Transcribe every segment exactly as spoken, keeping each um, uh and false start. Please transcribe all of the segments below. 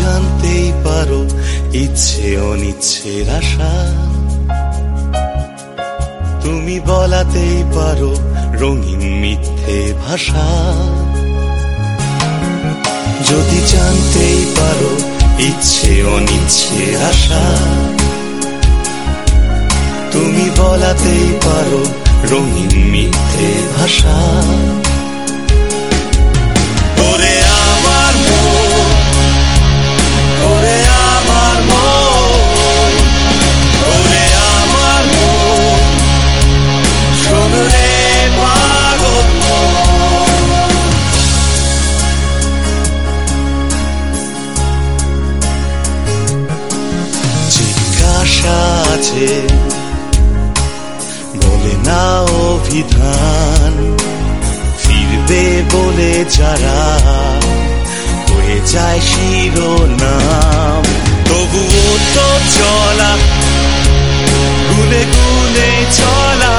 জানতেই পারো ইচ্ছে অনিচ্ছের আশা, তুমি বলাতেই পারো রঙিন মিথ্যে ভাষা। যদি জানতেই পারো ইচ্ছে অনিচ্ছের আশা, তুমি বলাতেই পারো রঙিন মিথ্যে ভাষা। ওরে আমার মন, ওরে আমার মন, ওরে আমার মন, শোন রে পাগল মন। জিজ্ঞাসা আছে বলে না অভিধান, ফিরবে বলে যারা হয়ে যায় শিরোনাম। তবুও তো চলা গুনে গুনে চলা,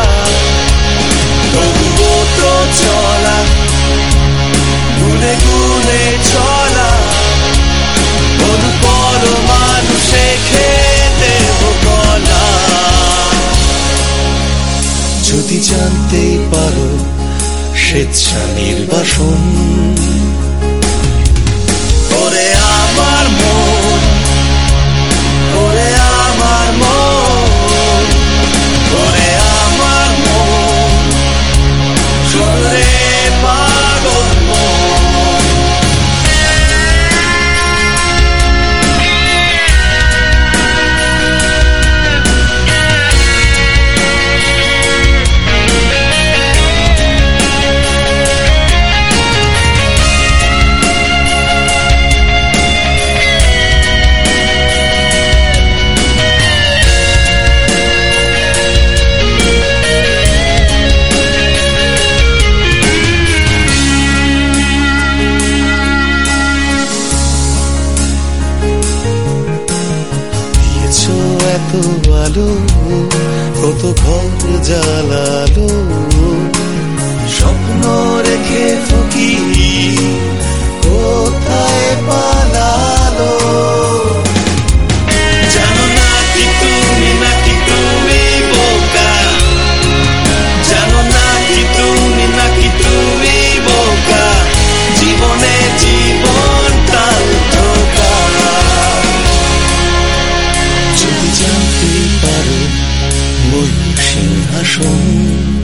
তবুও তো চলা গুনে গুনে চলা। অনুপর মানুষে খেতে গলা। যদি জানতেই পারো স্বেচ্ছা নির্বাসন, ওরে আমার মন, ওরে আমার মন, ওরে আমার মন, শোন রে পাগল মন। এত আলো কত ঘর জ্বালালো, স্বপ্ন রেখে ফুকি কোথায় পালালো। জানো না কি তুমি, নাকি তুমি বোকা, জানো না কি তুমি, নাকি তুমি বোকা। জীবনে জীবনটা ধোঁকা। যদি জানতেই পারো ময়ূর সিংহাসন,